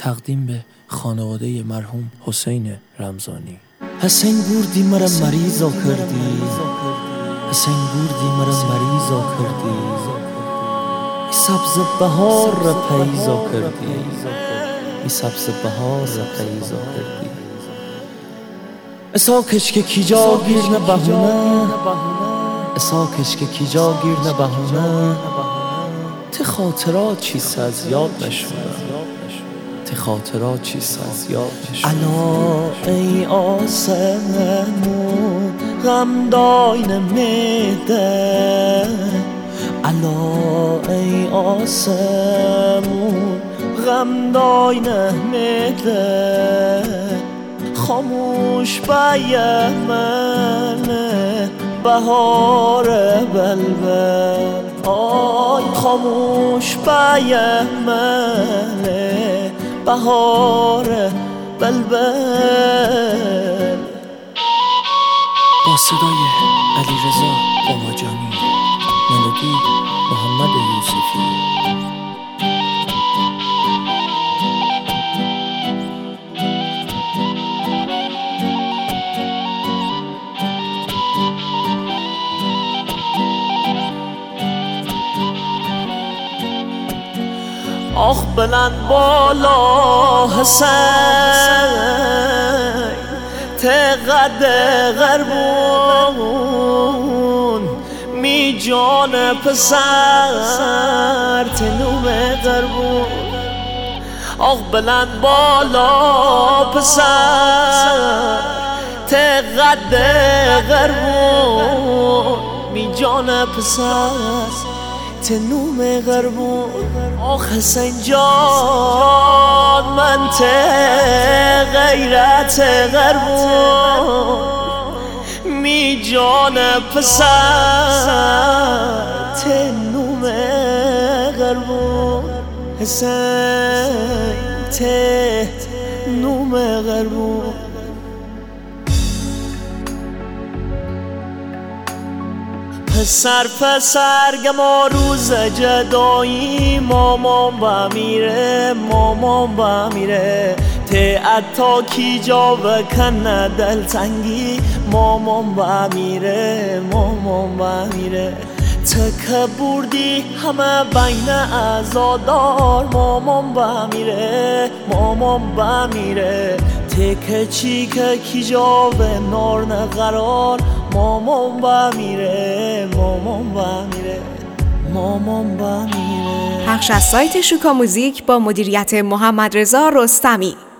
تقدیم به خانواده مرحوم حسین رمضانی. حسین بردی مرا مریضا کردی، حسین بردی مرا مریضا کردی، ای سبز بهار را پیزا کردی، ای سبز بهار را پیزا کردی. اسا کشک کی جا گیر نه بهونه، اسا کشک کی جا گیر نه بهونه، ته خاطرات چیست از یاد نشونه، ته خاطرات چیست از یاد نشونه. الا ای آسمون غم داین میده، الا ای آسمون غم داین میده، خاموش بیمن بهار بلبل، آی خاموش بیمن بهار بلبل. با صدای علیرضا باباجانی، ملودی محمد یوسفی. آخ بلند بالا حسین تقد غربون، می جان پسر تنوم غربون. آخ بلند بالا پسر تقد غربون، می جان پسر تنوم غربون. آخ حسین جان من غیرت غربون، می جان پسر تنوم غربون. حسین تنوم غربون. پسر پسر گما روز جدایی، مامان بمیره مامان بمیره، ته اتا کی جا بکنه دلتنگی، مامان بمیره مامان بمیره. تکه بردی همه بین عزادار، مامان بمیره مامان بمیره، تکه چی که کی جا به نار نقرار، مامان بمیره مامان بمیره مامان بمیره. پخش از سایت شوکا موزیک با مدیریت محمد رضا رستمی.